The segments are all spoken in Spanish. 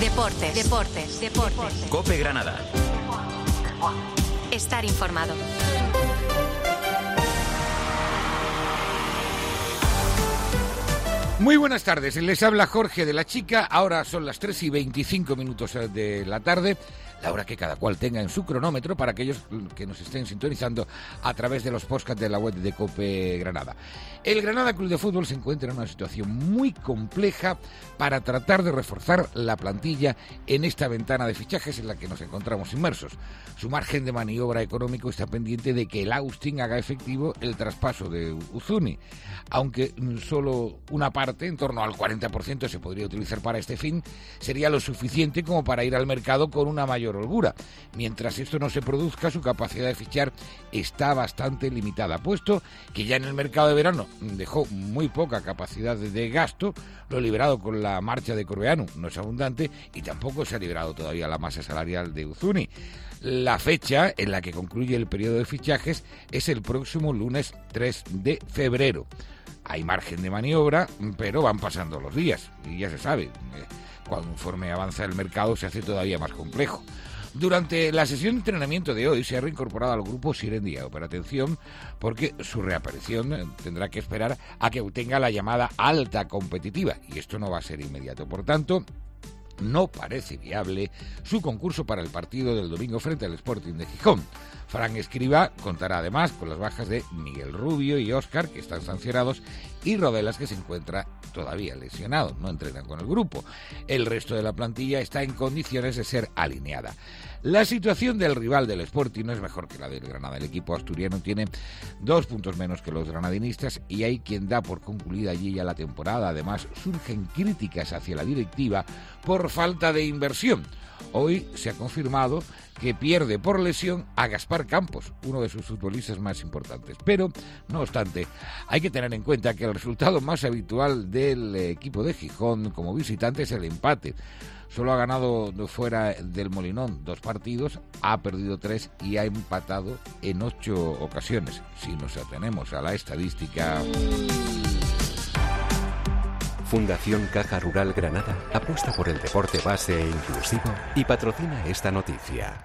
Deportes. COPE Granada. Estar informado. Muy buenas tardes, les habla Jorge de la Chica. Ahora son las 3:25 de la tarde, la hora que cada cual tenga en su cronómetro para aquellos que nos estén sintonizando a través de los podcasts de la web de COPE Granada. El Granada Club de Fútbol se encuentra en una situación muy compleja para tratar de reforzar la plantilla en esta ventana de fichajes en la que nos encontramos inmersos. Su margen de maniobra económico está pendiente de que el Austin haga efectivo el traspaso de Uzuni, aunque solo una parte, en torno al 40%, se podría utilizar para este fin, sería lo suficiente como para ir al mercado con una mayor holgura. Mientras esto no se produzca, su capacidad de fichar está bastante limitada, puesto que ya en el mercado de verano dejó muy poca capacidad de gasto. Lo liberado con la marcha de Corbeanu no es abundante y tampoco se ha liberado todavía la masa salarial de Uzuni. La fecha en la que concluye el periodo de fichajes es el próximo lunes 3 de febrero. Hay margen de maniobra, pero van pasando los días y ya se sabe, conforme avanza el mercado se hace todavía más complejo. Durante la sesión de entrenamiento de hoy se ha reincorporado al grupo Siren Diao, pero atención, porque su reaparición tendrá que esperar a que obtenga la llamada alta competitiva, y esto no va a ser inmediato. Por tanto, no parece viable su concurso para el partido del domingo frente al Sporting de Gijón. Fran Escribá contará además con las bajas de Miguel Rubio y Óscar, que están sancionados, y Rodelas, que se encuentra todavía lesionado, no entrena con el grupo. El resto de la plantilla está en condiciones de ser alineada. La situación del rival del Sporting no es mejor que la del Granada. El equipo asturiano tiene 2 puntos menos que los granadinistas y hay quien da por concluida allí ya la temporada. Además, surgen críticas hacia la directiva por falta de inversión. Hoy se ha confirmado que pierde por lesión a Gaspar Campos, uno de sus futbolistas más importantes. Pero, no obstante, hay que tener en cuenta que el resultado más habitual del equipo de Gijón como visitante es el empate. Solo ha ganado fuera del Molinón 2 partidos, ha perdido 3 y ha empatado en 8 ocasiones. Si nos atenemos a la estadística... Fundación Caja Rural Granada apuesta por el deporte base e inclusivo y patrocina esta noticia.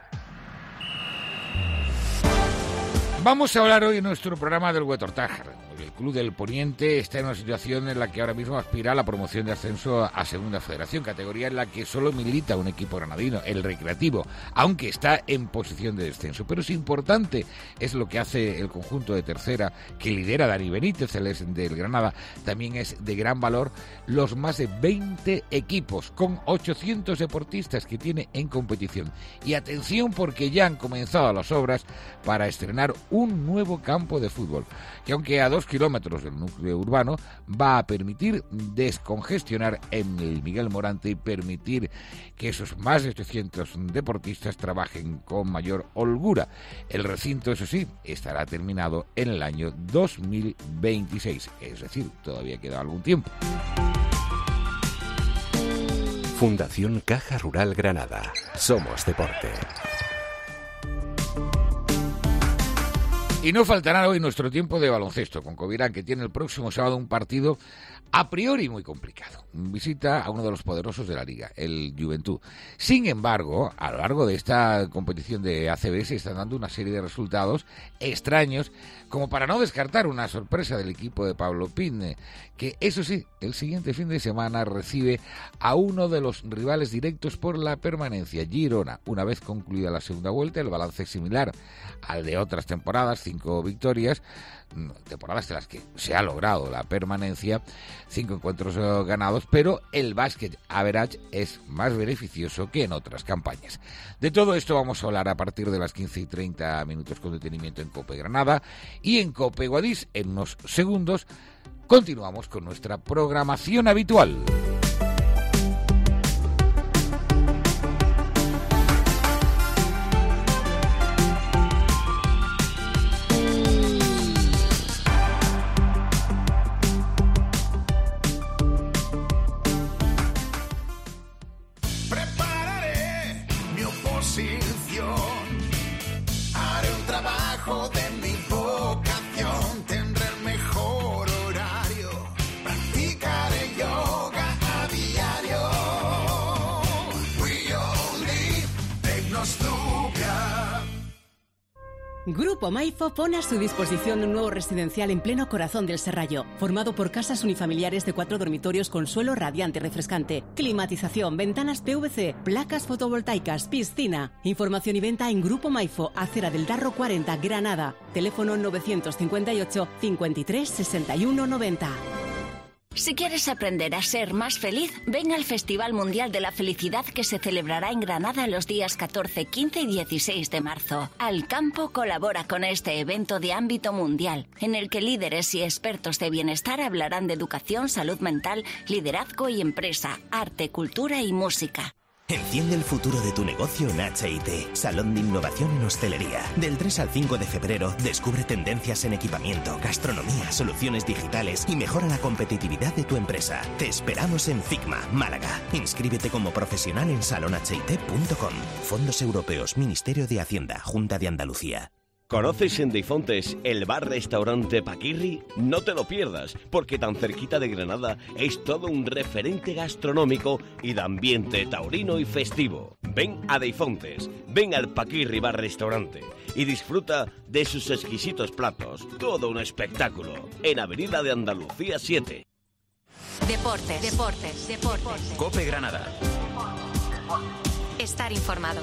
Vamos a hablar hoy en nuestro programa del Huetortájar. El Club del Poniente está en una situación en la que ahora mismo aspira a la promoción de ascenso a Segunda Federación, categoría en la que solo milita un equipo granadino, el Recreativo, aunque está en posición de descenso. Pero es importante, es lo que hace el conjunto de tercera, que lidera Dani Benítez, el ex del Granada. También es de gran valor los más de 20 equipos, con 800 deportistas que tiene en competición. Y atención, porque ya han comenzado las obras para estrenar un nuevo campo de fútbol, que aunque a 2 kilómetros del núcleo urbano, va a permitir descongestionar en el Miguel Morante y permitir que esos más de 800 deportistas trabajen con mayor holgura. El recinto, eso sí, estará terminado en el año 2026, es decir, todavía queda algún tiempo. Fundación Caja Rural Granada. Somos deporte. Y no faltará hoy nuestro tiempo de baloncesto con Covirán, que tiene el próximo sábado un partido a priori muy complicado. Visita a uno de los poderosos de la liga, el Juventud. Sin embargo, a lo largo de esta competición de ACB se están dando una serie de resultados extraños, como para no descartar una sorpresa del equipo de Pablo Pin, que eso sí, el siguiente fin de semana recibe a uno de los rivales directos por la permanencia, Girona. Una vez concluida la segunda vuelta, el balance es similar al de otras temporadas, 5 victorias, temporadas en las que se ha logrado la permanencia, 5 encuentros ganados, pero el basket average es más beneficioso que en otras campañas. De todo esto vamos a hablar a partir de las 15:30 con detenimiento en COPE Granada y en COPE Guadix. En unos segundos continuamos con nuestra programación habitual. Haré un trabajo de mi vocación, tendré el mejor horario, practicaré yoga Grupo Maifo pone a su disposición un nuevo residencial en pleno corazón del Serrallo, formado por casas unifamiliares de 4 dormitorios con suelo radiante y refrescante, climatización, ventanas PVC, placas fotovoltaicas, piscina. Información y venta en Grupo Maifo, Acera del Darro 40, Granada. Teléfono 958 53 61 90. Si quieres aprender a ser más feliz, ven al Festival Mundial de la Felicidad que se celebrará en Granada los días 14, 15 y 16 de marzo. Alcampo colabora con este evento de ámbito mundial, en el que líderes y expertos de bienestar hablarán de educación, salud mental, liderazgo y empresa, arte, cultura y música. Enciende el futuro de tu negocio en H&T, Salón de Innovación en Hostelería. Del 3 al 5 de febrero, descubre tendencias en equipamiento, gastronomía, soluciones digitales y mejora la competitividad de tu empresa. Te esperamos en Figma, Málaga. Inscríbete como profesional en salonht.com. Fondos Europeos, Ministerio de Hacienda, Junta de Andalucía. ¿Conoces en Deifontes el bar-restaurante Paquirri? No te lo pierdas, porque tan cerquita de Granada es todo un referente gastronómico y de ambiente taurino y festivo. Ven a Deifontes, ven al Paquirri bar-restaurante y disfruta de sus exquisitos platos. Todo un espectáculo, en Avenida de Andalucía 7. Deportes. COPE Granada. Estar informado.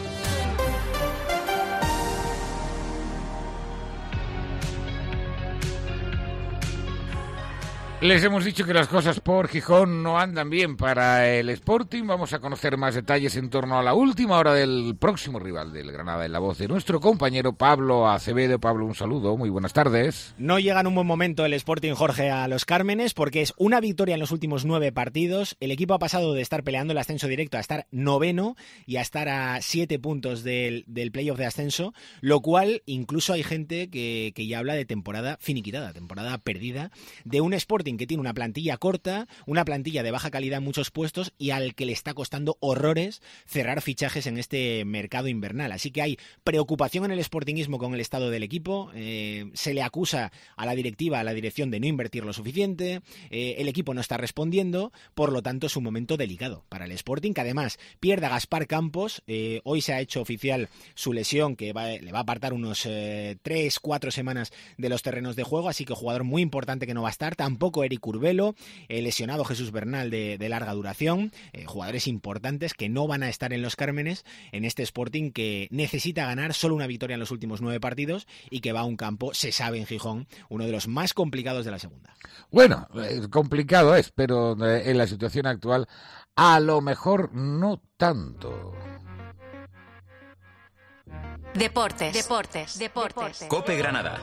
Les hemos dicho que las cosas por Gijón no andan bien para el Sporting. Vamos a conocer más detalles en torno a la última hora del próximo rival del Granada, en la voz de nuestro compañero Pablo Acevedo. Pablo, un saludo, muy buenas tardes. No llega en un buen momento el Sporting, Jorge, a los Cármenes, porque es una victoria en los últimos 9 partidos. El equipo ha pasado de estar peleando el ascenso directo a estar 9º y a estar a 7 puntos del playoff de ascenso, lo cual incluso hay gente que ya habla de temporada finiquitada, temporada perdida, de un Sporting que tiene una plantilla corta, una plantilla de baja calidad en muchos puestos y al que le está costando horrores cerrar fichajes en este mercado invernal. Así que hay preocupación en el sportingismo con el estado del equipo, se le acusa a la directiva, a la dirección de no invertir lo suficiente, el equipo no está respondiendo, por lo tanto es un momento delicado para el Sporting, que además pierde a Gaspar Campos. Hoy se ha hecho oficial su lesión, que le va a apartar unos 3-4 semanas de los terrenos de juego, así que jugador muy importante que no va a estar, tampoco Eric Urbelo, lesionado Jesús Bernal de larga duración, jugadores importantes que no van a estar en los Cármenes en este Sporting que necesita ganar solo una victoria en los últimos 9 partidos y que va a un campo, se sabe, en Gijón, uno de los más complicados de la segunda. Bueno, complicado es, pero en la situación actual a lo mejor no tanto. Deportes. COPE Granada.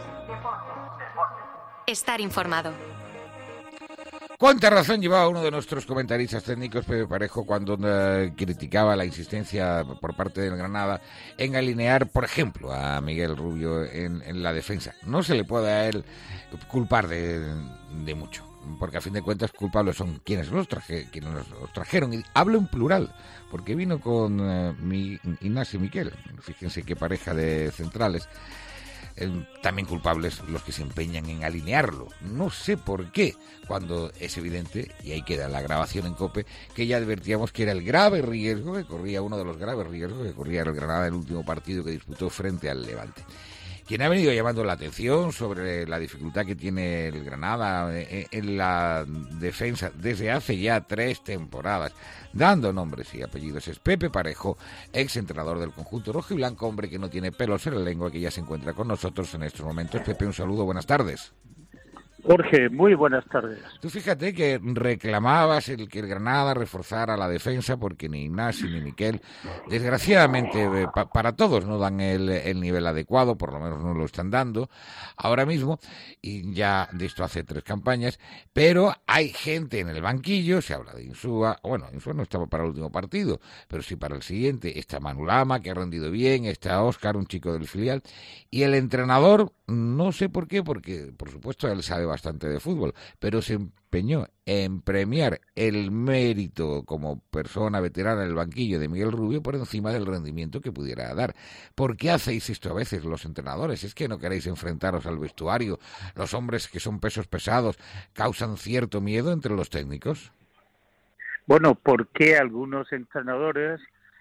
Estar informado. ¿Cuánta razón llevaba uno de nuestros comentaristas técnicos, Pepe Parejo, cuando criticaba la insistencia por parte del Granada en alinear, por ejemplo, a Miguel Rubio en la defensa? No se le puede a él culpar de mucho, porque a fin de cuentas culpables son quienes los trajeron. Y hablo en plural, porque vino con Ignacio Miquel, fíjense qué pareja de centrales. También culpables los que se empeñan en alinearlo. No sé por qué, cuando es evidente, y ahí queda la grabación en COPE, que ya advertíamos que era el grave riesgo que corría, uno de los graves riesgos que corría el Granada en el último partido que disputó frente al Levante. Quien ha venido llamando la atención sobre la dificultad que tiene el Granada en la defensa desde hace ya 3 temporadas, dando nombres y apellidos, es Pepe Parejo, ex entrenador del conjunto rojiblanco, hombre que no tiene pelos en la lengua, que ya se encuentra con nosotros en estos momentos. Pepe, un saludo, buenas tardes. Jorge, muy buenas tardes. Tú fíjate que reclamabas que el Granada reforzara la defensa porque ni Ignacio ni Miquel, desgraciadamente para todos, no dan el nivel adecuado, por lo menos no lo están dando ahora mismo, y ya de esto hace 3 campañas, pero hay gente en el banquillo, se habla de Insúa, bueno, Insúa no estaba para el último partido, pero sí para el siguiente, está Manu Lama, que ha rendido bien, está Óscar, un chico del filial, y el entrenador, no sé por qué, porque por supuesto él sabe bastante de fútbol, pero se empeñó en premiar el mérito como persona veterana en el banquillo de Miguel Rubio por encima del rendimiento que pudiera dar. ¿Por qué hacéis esto a veces los entrenadores? ¿Es que no queréis enfrentaros al vestuario? ¿Los hombres que son pesos pesados causan cierto miedo entre los técnicos? Bueno, porque algunos entrenadores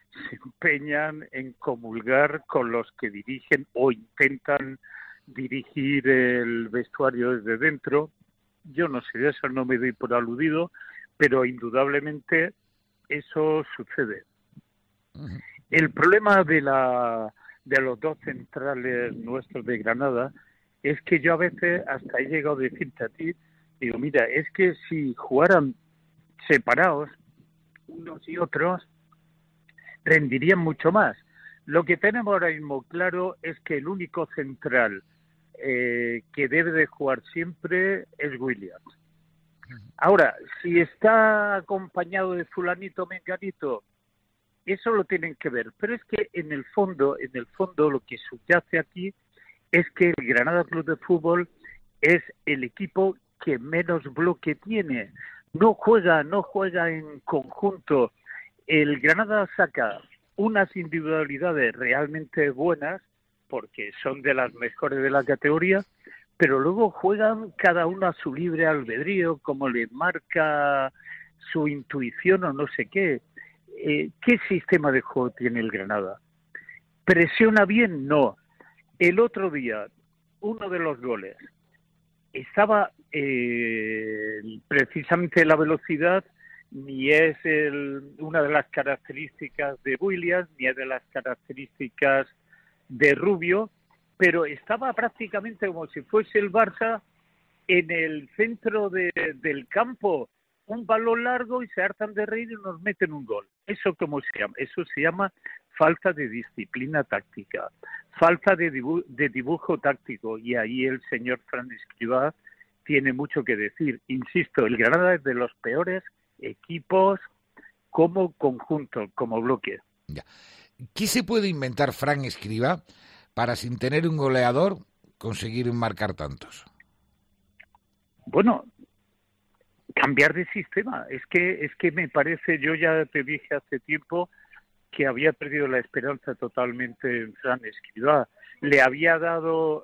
se empeñan en comulgar con los que dirigen o intentan dirigir el vestuario desde dentro. Yo no sé, de eso no me doy por aludido, pero indudablemente eso sucede. El problema de los dos centrales nuestros de Granada es que yo a veces hasta he llegado a decirte a ti, digo, mira, es que si jugaran separados unos y otros, rendirían mucho más. Lo que tenemos ahora mismo claro es que el único central que debe de jugar siempre es Williams. Ahora, si está acompañado de fulanito menganito, eso lo tienen que ver, pero es que en el fondo lo que subyace aquí es que el Granada Club de Fútbol es el equipo que menos bloque tiene. No juega en conjunto. El Granada saca unas individualidades realmente buenas, porque son de las mejores de la categoría, pero luego juegan cada uno a su libre albedrío, como le marca su intuición o no sé qué. ¿Qué sistema de juego tiene el Granada? ¿Presiona bien? No. El otro día, uno de los goles, estaba precisamente la velocidad, ni es una de las características de Williams, ni es de las características de Rubio, pero estaba prácticamente como si fuese el Barça en el centro del campo, un balón largo y se hartan de reír y nos meten un gol. ¿Eso cómo se llama? Eso se llama falta de disciplina táctica, falta de dibujo táctico, y ahí el señor Fran Escribá tiene mucho que decir. Insisto, el Granada es de los peores equipos como conjunto, como bloque. Ya. ¿Qué se puede inventar Fran Escribá para, sin tener un goleador, conseguir marcar tantos? Bueno, cambiar de sistema. Es que me parece, yo ya te dije hace tiempo que había perdido la esperanza totalmente en Fran Escribá. Le había dado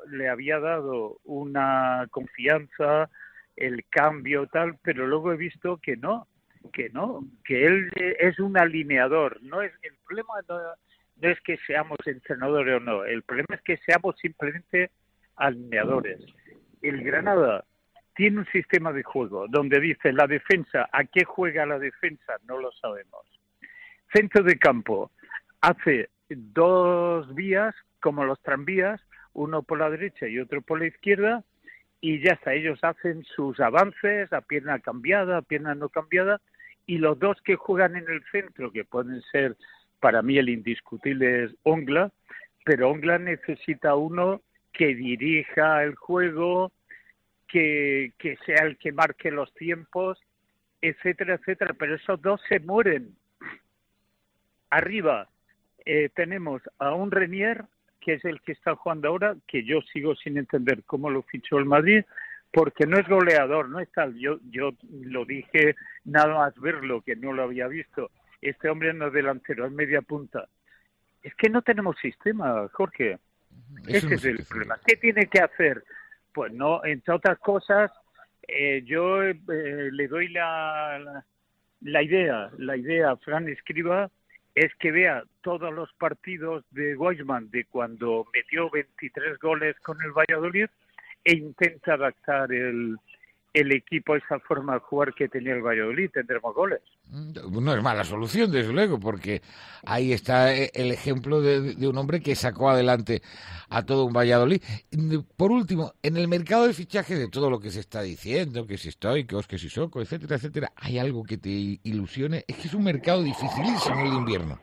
una confianza, el cambio tal, pero luego he visto que él es un alineador. El problema no es que seamos entrenadores o no, el problema es que seamos simplemente alineadores. El Granada tiene un sistema de juego donde dice la defensa, ¿a qué juega la defensa? No lo sabemos. Centro de campo, hace dos vías como los tranvías, uno por la derecha y otro por la izquierda, y ya está, ellos hacen sus avances a pierna cambiada, a pierna no cambiada, y los dos que juegan en el centro, que pueden ser, para mí el indiscutible es Ongla, pero Ongla necesita uno que dirija el juego, que sea el que marque los tiempos, etcétera, etcétera, pero esos dos se mueren. Arriba tenemos a un Renier, que es el que está jugando ahora, que yo sigo sin entender cómo lo fichó el Madrid, porque no es goleador, no es tal. Yo lo dije nada más verlo, que no lo había visto. Este hombre no es delantero, es media punta. Es que no tenemos sistema, Jorge. Ese es el problema. ¿Qué tiene que hacer? Pues no, entre otras cosas, yo le doy la idea a Fran Escribá, es que vea todos los partidos de Weissman de cuando metió 23 goles con el Valladolid e intenta adaptar el equipo a esa forma de jugar que tenía el Valladolid. Tendremos goles. No es mala solución, desde luego, porque ahí está el ejemplo de un hombre que sacó adelante a todo un Valladolid. Por último, en el mercado de fichaje, de todo lo que se está diciendo, que si Stoikos, que si Soko, etcétera, etcétera, ¿hay algo que te ilusione? Es que es un mercado dificilísimo el de invierno.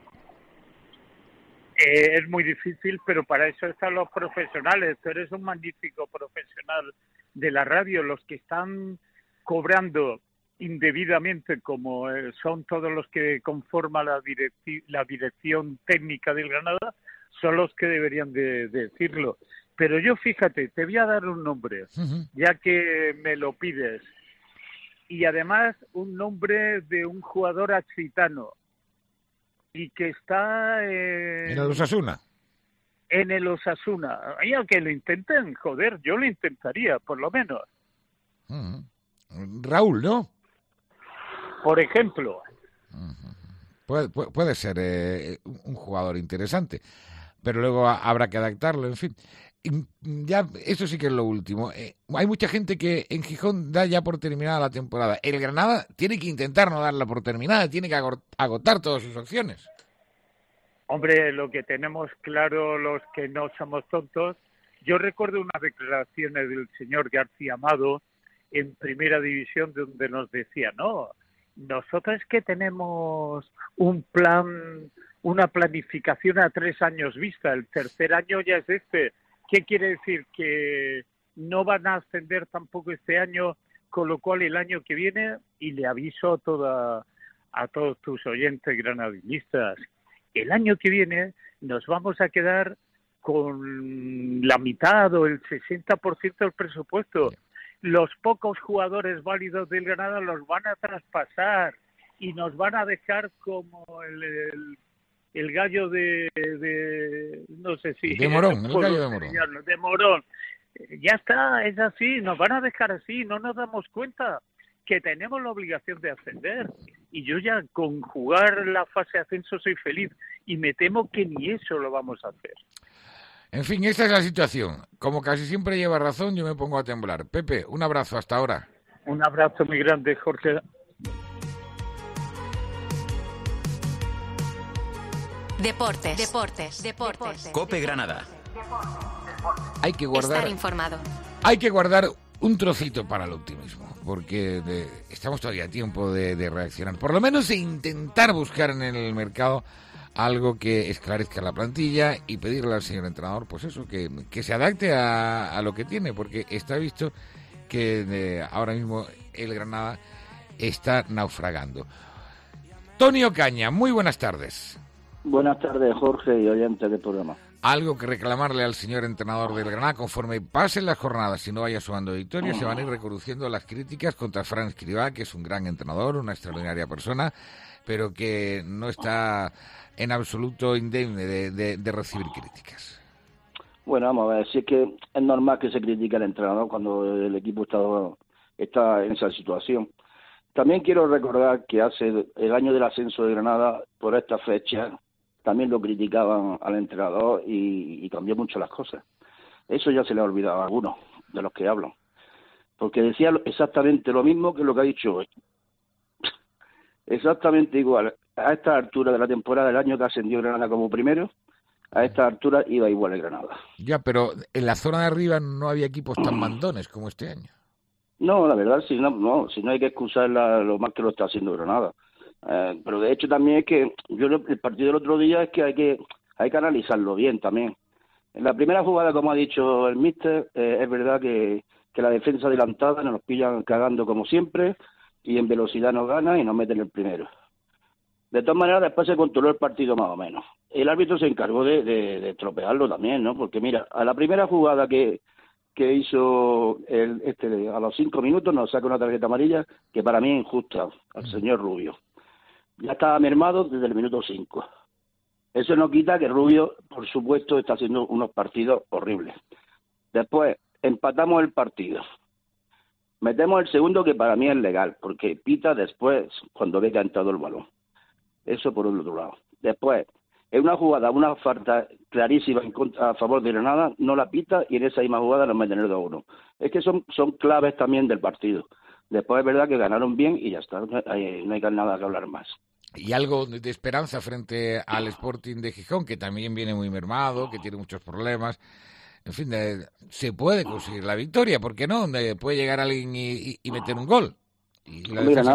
Es muy difícil, pero para eso están los profesionales. Tú eres un magnífico profesional de la radio. Los que están cobrando indebidamente, como son todos los que conforman la dirección técnica del Granada, son los que deberían de decirlo. Pero yo, fíjate, te voy a dar un nombre, ya que me lo pides. Y además un nombre de un jugador occitano, y que está en el Osasuna. En el Osasuna. Y aunque lo intenten, joder, yo lo intentaría, por lo menos. Raúl, ¿no? Por ejemplo. Puede ser jugador interesante, pero luego habrá que adaptarlo, en fin. Ya, eso sí que es lo último. Hay mucha gente que en Gijón da ya por terminada la temporada. El Granada tiene que intentar no darla por terminada, tiene que agotar todas sus opciones. Hombre, lo que tenemos claro los que no somos tontos, yo recuerdo unas declaraciones del señor García Amado en Primera División donde nos decía, no, nosotros es que tenemos un plan, una planificación a 3 años vista, el tercer año ya es este. ¿Qué quiere decir? Que no van a ascender tampoco este año, con lo cual el año que viene, y le aviso a todos tus oyentes granadinistas, el año que viene nos vamos a quedar con la mitad o el 60% del presupuesto. Los pocos jugadores válidos del Granada los van a traspasar y nos van a dejar como el gallo de no sé si... De Morón, el gallo de Morón. De Morón. Ya está, es así, nos van a dejar así, no nos damos cuenta que tenemos la obligación de ascender. Y yo ya con jugar la fase de ascenso soy feliz y me temo que ni eso lo vamos a hacer. En fin, esta es la situación. Como casi siempre lleva razón, yo me pongo a temblar. Pepe, un abrazo, hasta ahora. Un abrazo muy grande, Jorge. Deportes. COPE Granada. Hay que guardar, estar informado. Hay que guardar un trocito para el optimismo, porque estamos todavía a tiempo de reaccionar. Por lo menos de intentar buscar en el mercado algo que esclarezca la plantilla y pedirle al señor entrenador, pues eso, que se adapte a lo que tiene, porque está visto que ahora mismo el Granada está naufragando. Tony Ocaña, muy buenas tardes. Buenas tardes, Jorge y oyentes del programa. Algo que reclamarle al señor entrenador del Granada, conforme pasen las jornadas y no vaya sumando victorias, se van a ir reconociendo las críticas contra Fran Escribá, que es un gran entrenador, una extraordinaria persona, pero que no está en absoluto indemne de recibir críticas. Bueno, vamos a ver, si es que es normal que se critique al entrenador cuando el equipo está en esa situación. También quiero recordar que hace el año del ascenso de Granada, por esta fecha, también lo criticaban al entrenador y cambió mucho las cosas. Eso ya se le ha olvidado a algunos de los que hablan. Porque decía exactamente lo mismo que lo que ha dicho hoy. Exactamente igual. A esta altura de la temporada, el año que ascendió Granada como primero, a esta altura iba igual el Granada. Ya, pero en la zona de arriba no había equipos tan mandones como este año. No, la verdad, si no hay que excusar lo más que lo está haciendo Granada. Pero de hecho también es que el partido del otro día es que hay que analizarlo bien también. En la primera jugada, como ha dicho el míster, es verdad que la defensa adelantada nos pillan cagando como siempre y en velocidad nos gana y nos meten el primero. De todas maneras, después se controló el partido más o menos. El árbitro se encargó de estropearlo también, ¿no? Porque mira, a la primera jugada que hizo a los 5 minutos nos saca una tarjeta amarilla que para mí es injusta al señor Rubio. Ya estaba mermado desde el minuto 5. Eso no quita que Rubio, por supuesto, está haciendo unos partidos horribles. Después, empatamos el partido. Metemos el segundo, que para mí es legal, porque pita después cuando ve que ha entrado el balón. Eso por otro lado. Después, en una jugada, una falta clarísima a favor de Granada, no la pita y en esa misma jugada nos meten el 2-1. Es que son claves también del partido. Después es verdad que ganaron bien y ya está, no hay nada que hablar más. Y algo de esperanza frente al Sporting de Gijón, que también viene muy mermado, que tiene muchos problemas. En fin, se puede conseguir la victoria, ¿por qué no? Puede llegar alguien y meter un gol. Y Granada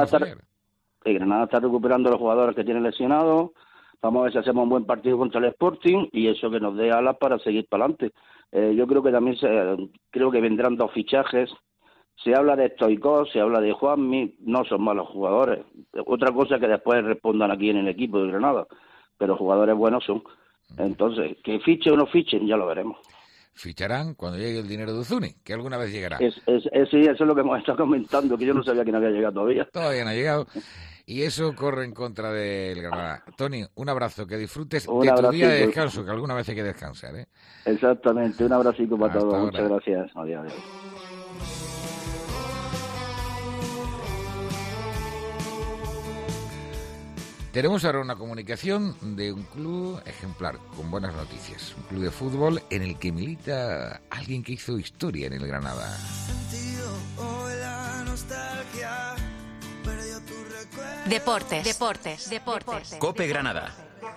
está recuperando a los jugadores que tienen lesionados. Vamos a ver si hacemos un buen partido contra el Sporting y eso que nos dé alas para seguir para adelante. Yo creo que también creo que vendrán 2 fichajes. Se habla de Stoichkov, se habla de Juanmi, no son malos jugadores. Otra cosa que después respondan aquí en el equipo de Granada, pero jugadores buenos son. Entonces, que fichen o no fichen, ya lo veremos. Ficharán cuando llegue el dinero de Uzuni, que alguna vez llegará. Sí, eso es lo que hemos estado comentando, que yo no sabía que no había llegado todavía. Todavía no ha llegado. Y eso corre en contra del Granada. Tony, un abrazo, que disfrutes de tu día de descanso, que alguna vez hay que descansar, ¿eh? Exactamente, un abracito para todos. Muchas gracias. Adiós. Tenemos ahora una comunicación de un club ejemplar, con buenas noticias. Un club de fútbol en el que milita alguien que hizo historia en el Granada. Deportes. Cope Granada.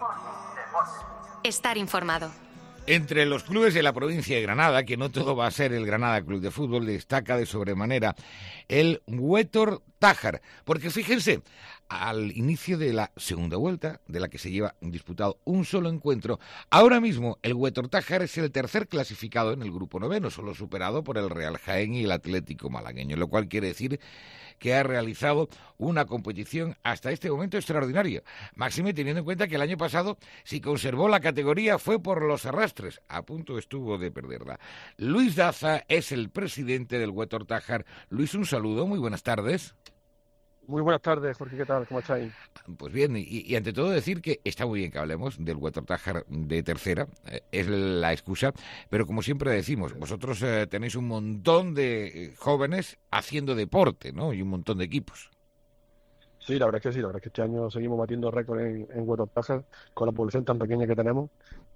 Estar informado. Entre los clubes de la provincia de Granada, que no todo va a ser el Granada Club de Fútbol, destaca de sobremanera el Huétor Tájar. Porque fíjense, al inicio de la segunda vuelta, de la que se lleva disputado un solo encuentro, ahora mismo el Huétor Tájar es el tercer clasificado en el grupo noveno, solo superado por el Real Jaén y el Atlético Malagueño, lo cual quiere decir que ha realizado una competición hasta este momento extraordinaria. Máxime teniendo en cuenta que el año pasado, si conservó la categoría, fue por los arrastres. A punto estuvo de perderla. Luis Daza es el presidente del Huétor Tájar. Luis, un saludo, muy buenas tardes. Muy buenas tardes, Jorge, ¿qué tal? ¿Cómo estáis? Pues bien, y ante todo decir que está muy bien que hablemos del Huétor Tájar de tercera, es la excusa, pero como siempre decimos, vosotros tenéis un montón de jóvenes haciendo deporte, ¿no? Y un montón de equipos. Sí, la verdad es que sí, la verdad es que este año seguimos batiendo récord en Huétor Tájar con la población tan pequeña que tenemos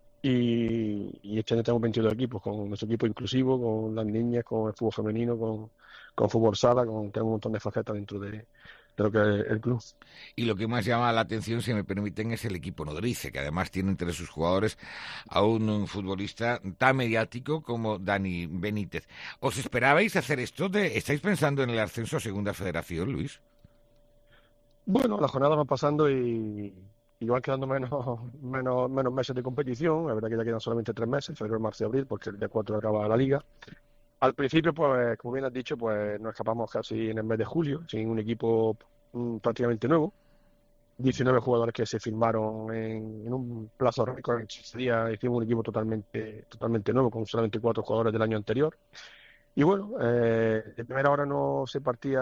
y este año tenemos 22 equipos, con nuestro equipo inclusivo, con las niñas, con el fútbol femenino, con fútbol sala, tenemos un montón de facetas dentro de lo que es el club. Y lo que más llama la atención, si me permiten, es el equipo nodrice, que además tiene entre sus jugadores a un futbolista tan mediático como Dani Benítez. ¿Os esperabais hacer esto? ¿Estáis pensando en el ascenso a Segunda Federación, Luis? Bueno, las jornadas van pasando y van quedando menos meses de competición. La verdad que ya quedan solamente 3 meses, febrero, marzo y abril, porque el día 4 acaba la liga. Al principio, pues, como bien has dicho, pues nos escapamos casi en el mes de julio, sin un equipo prácticamente nuevo. 19 jugadores que se firmaron en un plazo récord, en 15 días hicimos un equipo totalmente nuevo, con solamente 4 jugadores del año anterior. Y bueno, de primera hora no se partía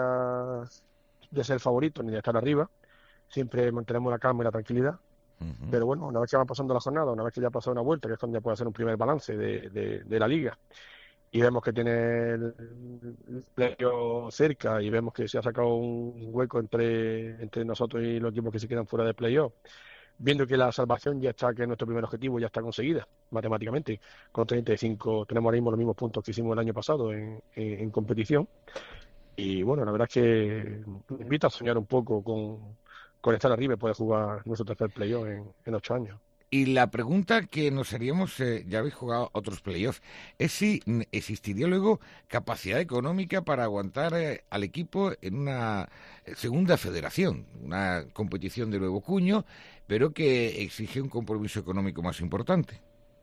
de ser favorito ni de estar arriba, siempre mantenemos la calma y la tranquilidad. Pero bueno, una vez que va pasando la jornada, una vez que ya ha pasado una vuelta, que es cuando ya puede hacer un primer balance de la liga, y vemos que tiene el playoff cerca y vemos que se ha sacado un hueco entre nosotros y los equipos que se quedan fuera de playoff, viendo que la salvación ya está, que nuestro primer objetivo ya está conseguida matemáticamente, con 35 tenemos ahora mismo los mismos puntos que hicimos el año pasado en competición, y bueno, la verdad es que me invita a soñar un poco con estar arriba y poder jugar nuestro tercer playoff en 8 años. Y la pregunta que nos haríamos, ya habéis jugado otros playoffs, es si existiría luego capacidad económica para aguantar al equipo en una segunda federación, una competición de nuevo cuño, pero que exige un compromiso económico más importante.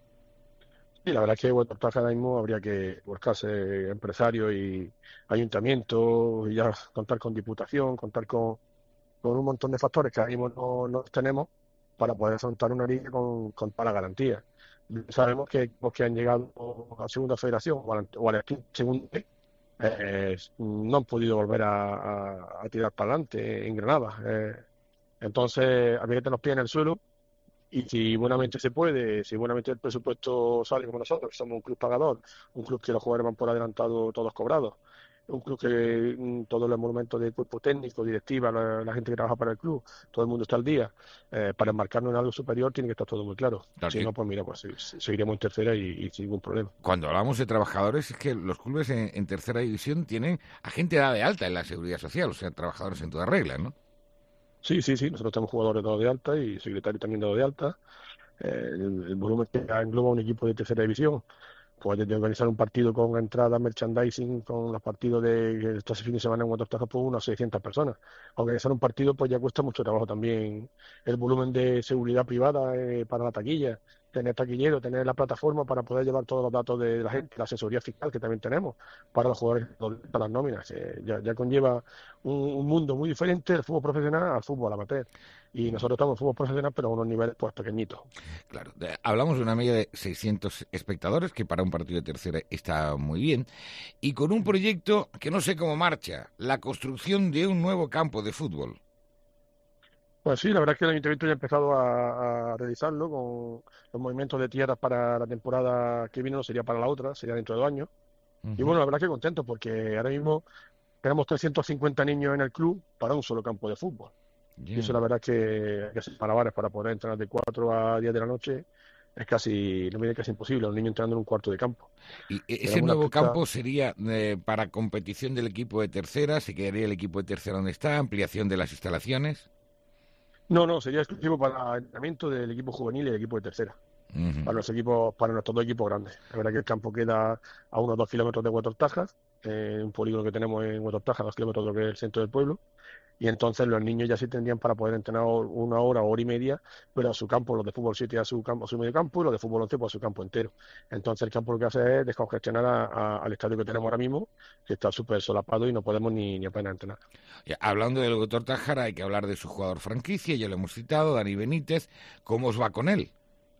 Sí, la verdad es que Huétor Tájar ahora mismo habría que buscarse empresarios y ayuntamientos, y ya contar con diputación, contar con un montón de factores que ahora mismo no tenemos, para poder afrontar una liga con toda la garantía. Sabemos que equipos que han llegado a Segunda Federación o al Segundo no han podido volver a tirar para adelante en Granada. Entonces, habría que tener los pies en el suelo y si buenamente se puede, si buenamente el presupuesto sale como nosotros, que somos un club pagador, un club que los jugadores van por adelantado todos cobrados, un club que todos los monumentos de cuerpo técnico, directiva, la gente que trabaja para el club, todo el mundo está al día, para enmarcarnos en algo superior tiene que estar todo muy claro. Si no, pues mira, pues seguiremos en tercera y sin ningún problema. Cuando hablamos de trabajadores, es que los clubes en tercera división tienen a gente dada de alta en la seguridad social, o sea, trabajadores en toda regla, ¿no? Sí, nosotros tenemos jugadores dados de alta y secretarios también dados de alta. El volumen que engloba un equipo de tercera división, pues desde organizar un partido con entrada, merchandising, con los partidos de este fin de semana en Huétor Tájar, pues unas 600 personas. Organizar un partido pues ya cuesta mucho trabajo también. El volumen de seguridad privada para la taquilla, tener taquillero, tener la plataforma para poder llevar todos los datos de la gente, la asesoría fiscal que también tenemos para los jugadores, para las nóminas. Ya conlleva un mundo muy diferente del fútbol profesional al fútbol amateur. Y nosotros estamos en fútbol profesional, pero a unos niveles pues pequeñitos. Claro, hablamos de una media de 600 espectadores, que para un partido de tercera está muy bien, y con un proyecto que no sé cómo marcha, la construcción de un nuevo campo de fútbol. Pues sí, la verdad es que el Ayuntamiento ya ha empezado a realizarlo con los movimientos de tierras para la temporada que viene, no sería para la otra, sería dentro de 2 años. Y bueno, la verdad es que contento porque ahora mismo tenemos 350 niños en el club para un solo campo de fútbol. Y eso la verdad es que hay que hacer malabares para poder entrenar de 4 a 10 de la noche. Es casi imposible, los niños entrenando en un cuarto de campo. ¿Y ese nuevo campo sería para competición del equipo de tercera? ¿Se quedaría el equipo de tercera donde está? ¿Ampliación de las instalaciones? No, sería exclusivo para entrenamiento del equipo juvenil y el equipo de tercera. Para nuestros dos equipos grandes. La verdad que el campo queda a unos 2 kilómetros de Huetortajas, un polígono que tenemos en Huetortajas, 2 kilómetros de lo que es el centro del pueblo. Y entonces los niños ya sí tendrían para poder entrenar 1 hora o hora y media, pero a su campo, los de fútbol 7 a su medio campo y los de fútbol 11 pues a su campo entero. Entonces el campo lo que hace es descongestionar al estadio que tenemos ahora mismo, que está súper solapado y no podemos ni apenas entrenar. Hablando del Huetortájara, hay que hablar de su jugador franquicia, ya lo hemos citado, Dani Benítez. ¿Cómo os va con él?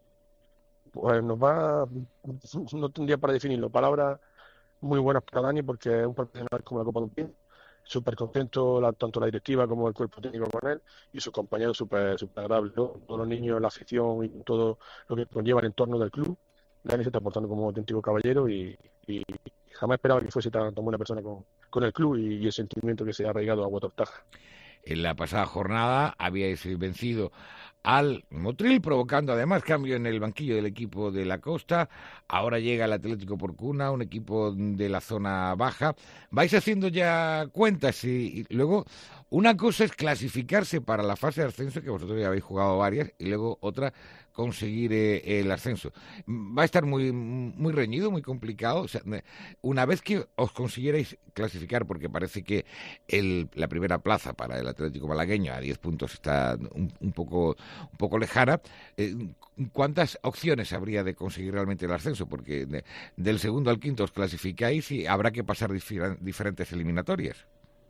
Pues nos va, no tendría para definirlo, palabras muy buenas para Dani porque es un profesional como la copa de un pino. Súper contento, tanto la directiva como el cuerpo técnico con él y sus compañeros súper agradables, ¿no? Todos los niños, la afición y todo lo que conlleva el entorno del club. Dani se está portando como un auténtico caballero y jamás esperaba que fuese tan buena persona con el club y el sentimiento que se ha arraigado a Huetortaja. En la pasada jornada habíais vencido al Motril, provocando además cambio en el banquillo del equipo de la Costa. Ahora llega el Atlético Porcuna, un equipo de la zona baja. Vais haciendo ya cuentas y luego una cosa es clasificarse para la fase de ascenso, que vosotros ya habéis jugado varias, y luego otra conseguir el ascenso. Va a estar muy reñido, muy complicado. O sea, una vez que os consiguierais clasificar, porque parece que la primera plaza para el Atlético malagueño a 10 puntos está un poco lejana, ¿cuántas opciones habría de conseguir realmente el ascenso? Porque del segundo al quinto os clasificáis y habrá que pasar diferentes eliminatorias.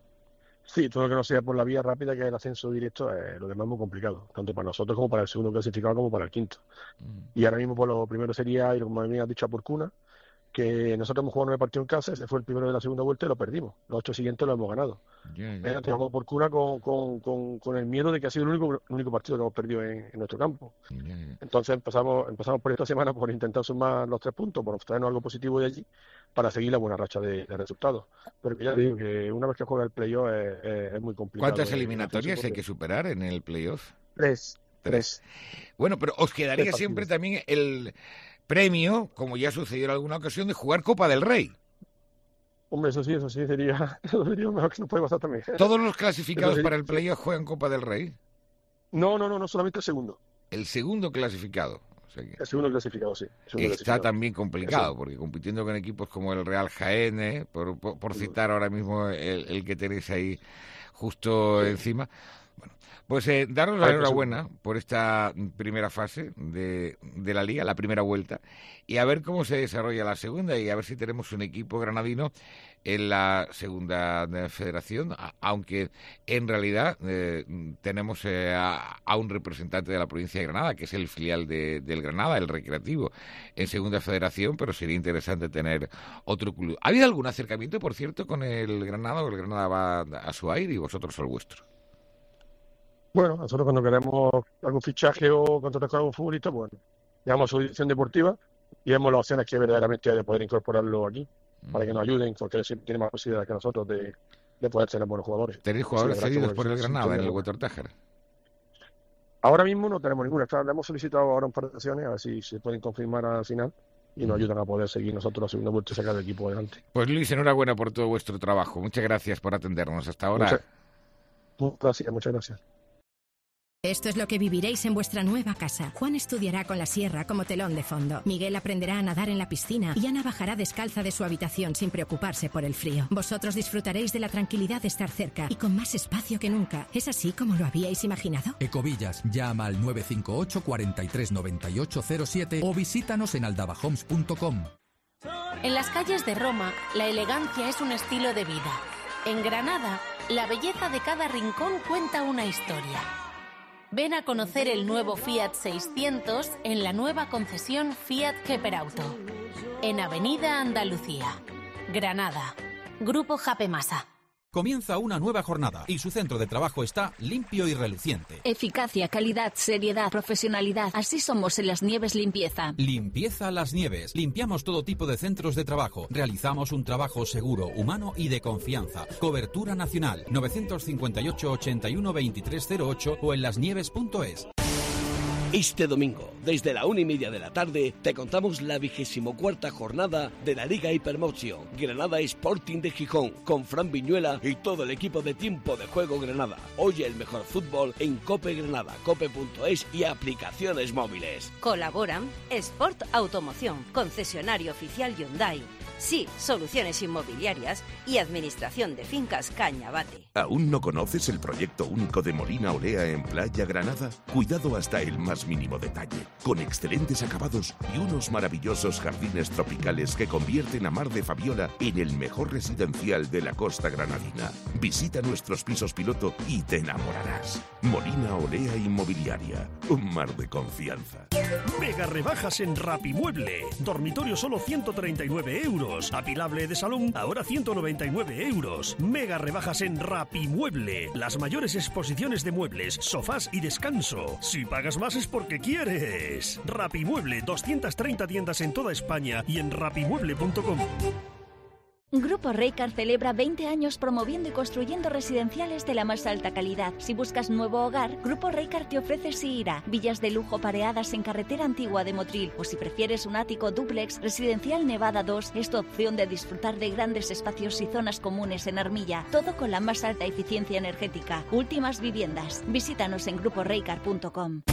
Sí, todo lo que no sea por la vía rápida, que es el ascenso directo, lo demás es muy complicado, tanto para nosotros como para el segundo clasificado como para el quinto. Y ahora mismo, pues lo primero sería, y como me has dicho, a Porcuna, que nosotros hemos jugado 9 partidos en casa, ese fue el primero de la segunda vuelta y lo perdimos. Los 8 siguientes los hemos ganado. Pero tenemos Porcuna con el miedo de que ha sido el único partido que hemos perdido en nuestro campo. Entonces empezamos por esta semana por intentar sumar los 3 puntos, por obtener algo positivo de allí, para seguir la buena racha de resultados. Pero que ya digo que una vez que juega el playoff es muy complicado. ¿Cuántas eliminatorias hay que superar en el playoff? 3. Bueno, pero os quedaría siempre también el premio, como ya sucedió en alguna ocasión, de jugar Copa del Rey. Hombre, eso sí sería mejor que nos puede pasar también. ¿Todos los clasificados para el playoff juegan Copa del Rey? No, solamente el segundo. El segundo clasificado. O sea que el segundo clasificado, sí. Está también complicado, porque compitiendo con equipos como el Real Jaén, por citar ahora mismo el que tenéis ahí justo encima. Bueno, pues daros la enhorabuena por esta primera fase de la Liga, la primera vuelta, y a ver cómo se desarrolla la segunda y a ver si tenemos un equipo granadino en la segunda federación, aunque en realidad tenemos a un representante de la provincia de Granada, que es el filial del Granada, el Recreativo, en segunda federación, pero sería interesante tener otro club. ¿Ha habido algún acercamiento, por cierto, con el Granada, o el Granada va a su aire y vosotros al vuestro? Bueno, nosotros cuando queremos algún fichaje o contratar con algún futbolista, bueno, llamamos a su dirección deportiva y vemos las opciones que verdaderamente hay de poder incorporarlo aquí, para que nos ayuden, porque él siempre tiene más posibilidades que nosotros de poder tener buenos jugadores. ¿Tenéis jugadores cedidos por el Granada en el Huetortájara? Ahora mismo no tenemos ninguna. Le hemos solicitado ahora un par de sesiones, a ver si se pueden confirmar al final y nos ayudan a poder seguir nosotros la segunda vuelta y sacar el equipo adelante. Pues Luis, enhorabuena por todo vuestro trabajo. Muchas gracias por atendernos hasta ahora. Muchas gracias. Esto es lo que viviréis en vuestra nueva casa. Juan estudiará con la sierra como telón de fondo. Miguel aprenderá a nadar en la piscina y Ana bajará descalza de su habitación sin preocuparse por el frío. Vosotros disfrutaréis de la tranquilidad de estar cerca y con más espacio que nunca. ¿Es así como lo habíais imaginado? Ecovillas, llama al 958 43 98 07 o visítanos en aldabahomes.com. En las calles de Roma, la elegancia es un estilo de vida. En Granada, la belleza de cada rincón cuenta una historia. Ven a conocer el nuevo Fiat 600 en la nueva concesión Fiat Keperauto, en Avenida Andalucía, Granada. Grupo Jape Masa. Comienza una nueva jornada y su centro de trabajo está limpio y reluciente. Eficacia, calidad, seriedad, profesionalidad. Así somos en Las Nieves Limpieza. Limpieza Las Nieves. Limpiamos todo tipo de centros de trabajo. Realizamos un trabajo seguro, humano y de confianza. Cobertura nacional. 958 81 2308 o en lasnieves.es. Este domingo, desde la 1:30 de la tarde, te contamos la 24ª jornada de la Liga Hypermotion Granada Sporting de Gijón, con Fran Viñuela y todo el equipo de Tiempo de Juego Granada. Oye el mejor fútbol en Cope Granada, cope.es y aplicaciones móviles. Colaboran Sport Automoción, concesionario oficial Hyundai. Sí, Soluciones Inmobiliarias y Administración de Fincas Cañabate. ¿Aún no conoces el proyecto único de Molina Olea en Playa Granada? Cuidado hasta el más mínimo detalle, con excelentes acabados y unos maravillosos jardines tropicales que convierten a Mar de Fabiola en el mejor residencial de la costa granadina. Visita nuestros pisos piloto y te enamorarás. Molina Olea Inmobiliaria, un mar de confianza. Mega rebajas en Rapimueble. Dormitorio solo 139 euros. Apilable de salón, ahora 199 euros. Mega rebajas en Rapimueble. Las mayores exposiciones de muebles, sofás y descanso. Si pagas más es porque quieres. Rapimueble, 230 tiendas en toda España y en rapimueble.com. Grupo Reycar celebra 20 años promoviendo y construyendo residenciales de la más alta calidad. Si buscas nuevo hogar, Grupo Reycar te ofrece Siira, villas de lujo pareadas en carretera antigua de Motril, o si prefieres un ático dúplex, Residencial Nevada 2 es tu opción de disfrutar de grandes espacios y zonas comunes en Armilla, todo con la más alta eficiencia energética. Últimas viviendas. Visítanos en gruporeycar.com.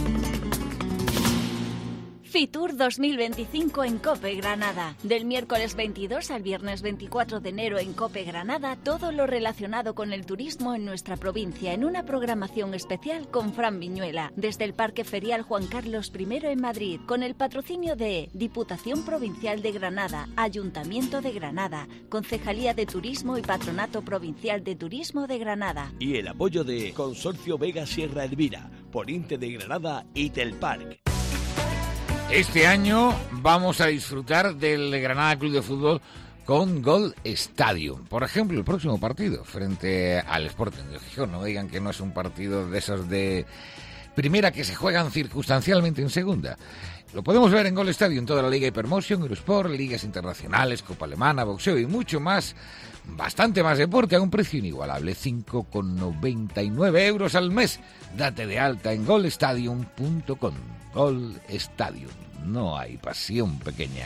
Fitur 2025 en Cope Granada. Del miércoles 22 al viernes 24 de enero en Cope Granada, todo lo relacionado con el turismo en nuestra provincia en una programación especial con Fran Viñuela, desde el Parque Ferial Juan Carlos I en Madrid, con el patrocinio de Diputación Provincial de Granada, Ayuntamiento de Granada, Concejalía de Turismo y Patronato Provincial de Turismo de Granada. Y el apoyo de Consorcio Vega Sierra Elvira, Poniente de Granada y Telpark. Este año vamos a disfrutar del Granada Club de Fútbol con Gol Stadium. Por ejemplo, el próximo partido frente al Sporting de Gijón. No digan que no es un partido de esos de primera que se juegan circunstancialmente en segunda. Lo podemos ver en Gol Stadium, toda la Liga Hypermotion, Eurosport, ligas internacionales, Copa Alemana, boxeo y mucho más. Bastante más deporte a un precio inigualable, 5,99 euros al mes. Date de alta en golstadium.com. Gol Stadium, no hay pasión pequeña.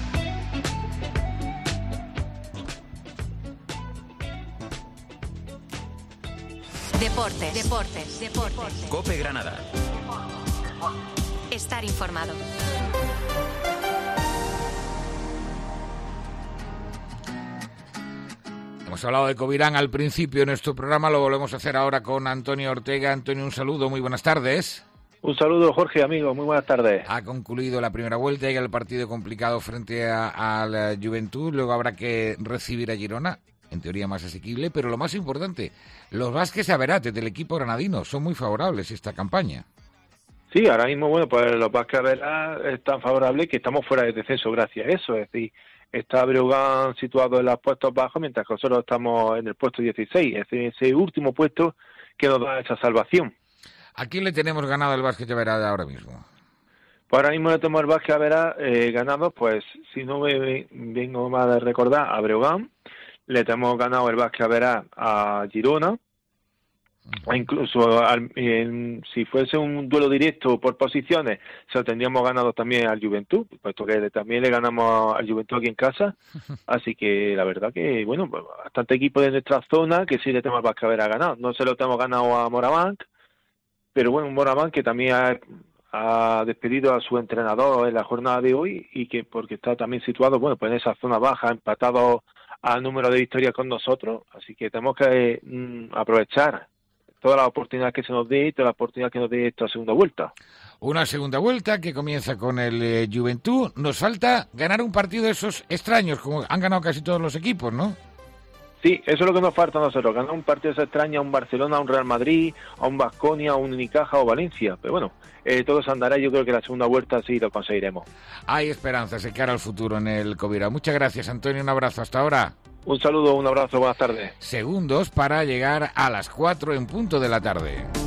Deportes. Cope Granada. Estar informado. Hemos hablado de Covirán al principio de nuestro programa, lo volvemos a hacer ahora con Antonio Ortega. Antonio, un saludo, muy buenas tardes. Un saludo, Jorge, amigo, muy buenas tardes. Ha concluido la primera vuelta, llega el partido complicado frente a la Juventud, luego habrá que recibir a Girona, en teoría más asequible, pero lo más importante, los Vázquez Averate del equipo granadino son muy favorables esta campaña. Sí, ahora mismo, bueno, pues los Vázquez Averate es tan favorable que estamos fuera de descenso gracias a eso, es decir, está Breogán situado en los puestos bajos, mientras que nosotros estamos en el puesto 16, es decir, ese último puesto que nos da esa salvación. ¿A quién le tenemos ganado el Vázquez Averate ahora mismo? Pues ahora mismo le tenemos el Vázquez Averate ganado, pues si no me vengo mal de recordar, a Breogán, le tenemos ganado el Vázquez Averate a Girona, o incluso si fuese un duelo directo por posiciones, se lo tendríamos ganado también al Juventud, puesto que también le ganamos al Juventud aquí en casa, así que la verdad que, bueno, pues bastante equipo de nuestra zona que sí le tenemos al Vázquez Averate ganado. No se lo tenemos ganado a Moraván, pero bueno, un Moraván que también ha despedido a su entrenador en la jornada de hoy y que porque está también situado, bueno, pues en esa zona baja, empatado al número de victorias con nosotros, así que tenemos que aprovechar toda la oportunidad que se nos dé y toda la oportunidad que nos dé esta segunda vuelta. Una segunda vuelta que comienza con el Juventud. Nos falta ganar un partido de esos extraños, como han ganado casi todos los equipos, ¿no? Sí, eso es lo que nos falta a nosotros, ganar un partido extraño a un Barcelona, a un Real Madrid, a un Baskonia, a un Unicaja o Valencia. Pero bueno, todo se andará, yo creo que la segunda vuelta sí lo conseguiremos. Hay esperanzas de cara al futuro en el Covirán. Muchas gracias, Antonio, un abrazo, hasta ahora. Un saludo, un abrazo, buenas tardes. Segundos para llegar a las 4 en punto de la tarde.